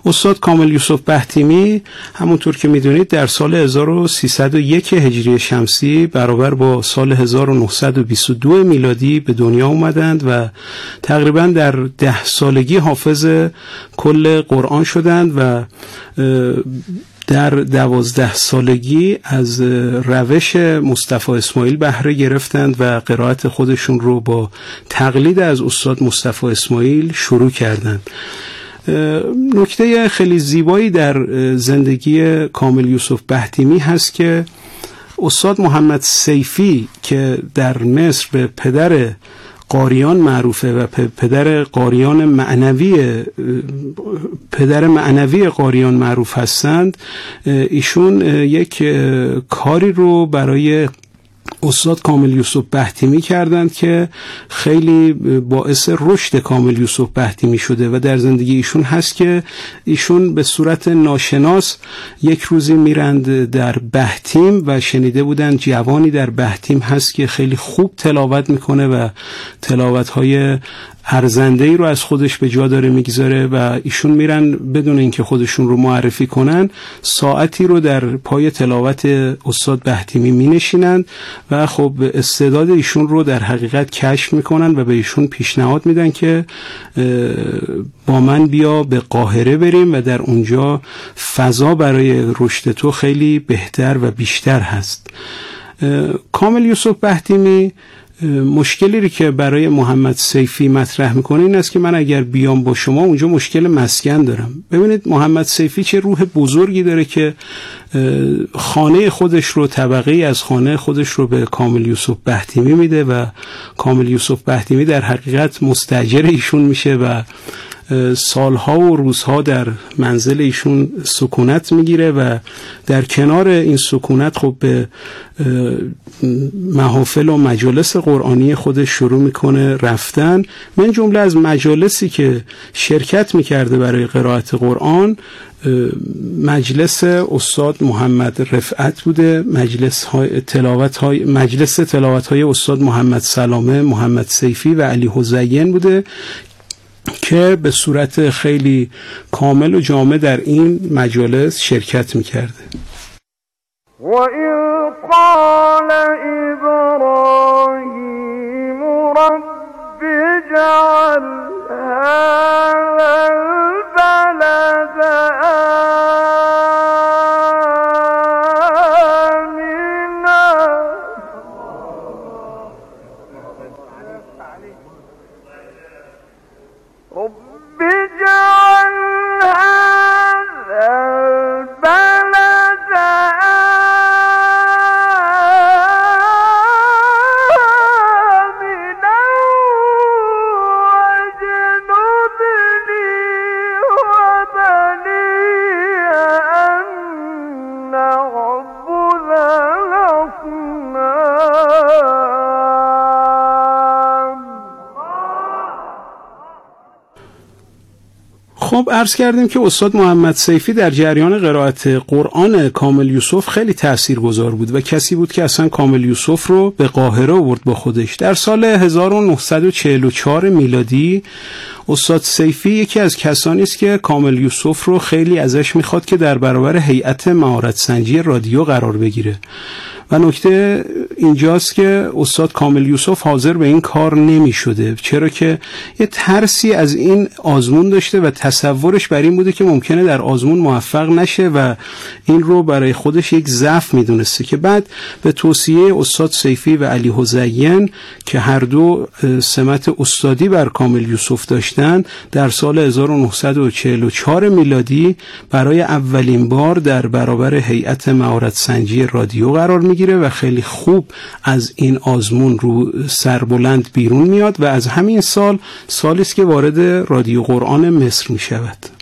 استاد کامل یوسف بهتیمی همونطور که میدونید در سال 1301 هجری شمسی برابر با سال 1922 میلادی به دنیا اومدند و تقریبا در 10 سالگی حافظ کل قرآن شدند و در 12 سالگی از روش مصطفی اسماعیل بهره گرفتند و قرائت خودشون رو با تقلید از استاد مصطفی اسماعیل شروع کردند. نکته خیلی زیبایی در زندگی کامل یوسف بهتیمی هست که استاد محمد سیفی که در مصر به پدر قاریان معروفه و پدر معنوی قاریان معروف هستند، ایشون یک کاری رو برای استاد کامل یوسف بهتیمی کردند که خیلی باعث رشد کامل یوسف بهتیمی شده و در زندگی ایشون هست که ایشون به صورت ناشناس یک روزی میرند در بهتیم و شنیده بودند جوانی در بهتیم هست که خیلی خوب تلاوت میکنه و تلاوت‌های ارزنده‌ای رو از خودش به جا داره میگذاره و ایشون میرن بدون اینکه خودشون رو معرفی کنن ساعتی رو در پای تلاوت استاد بهتیمی مینشینند و خب استعداد ایشون رو در حقیقت کشف میکنن و به ایشون پیشنهاد میدن که با من بیا به قاهره بریم و در اونجا فضا برای رشد تو خیلی بهتر و بیشتر هست. کامل یوسف بهتیمی مشکلی که برای محمد سیفی مطرح میکنه این است که من اگر بیام با شما اونجا مشکل مسکن دارم. ببینید محمد سیفی چه روح بزرگی داره که خانه خودش رو، طبقه از خانه خودش رو به کامل یوسف بهتیمی میده و کامل یوسف بهتیمی در حقیقت مستاجر ایشون میشه و سالها و روزها در منزل ایشون سکونت میگیره و در کنار این سکونت خب به محافل و مجالس قرآنی خودش شروع میکنه رفتن. من جمله از مجالسی که شرکت میکرده برای قرائت قرآن مجلس استاد محمد رفعت بوده، مجلس تلاوت های استاد محمد سلامه، محمد سیفی و علی حزین بوده که به صورت خیلی کامل و جامع در این مجالس شرکت میکرده. و اذ قال ابراهیم رب اجعل هذا البلد رب اجعل هذا البلد آمنا واجنبني وبني أن نعبد الأصنام. خب عرض کردیم که استاد محمد سیفی در جریان قرائت قرآن کامل یوسف خیلی تاثیرگذار بود و کسی بود که اصلا کامل یوسف رو به قاهره آورد با خودش. در سال 1944 میلادی استاد سیفی یکی از کسانی است که کامل یوسف رو خیلی ازش میخواد که در برابر هیئت مهارت سنجی رادیو قرار بگیره و نکته اینجاست که استاد کامل یوسف حاضر به این کار نمی شده، چرا که یه ترسی از این آزمون داشته و تصورش بر این بوده که ممکنه در آزمون موفق نشه و این رو برای خودش یک ضعف می دونسته که بعد به توصیه استاد سیفی و علی حزین که هر دو سمت استادی بر کامل یوسف داشتن در سال 1944 میلادی برای اولین بار در برابر هیئت مهارت سنجی رادیو قرار میگیره و خیلی خوب از این آزمون رو سربلند بیرون میاد و از همین سالی است که وارد رادیو قرآن مصر میشود.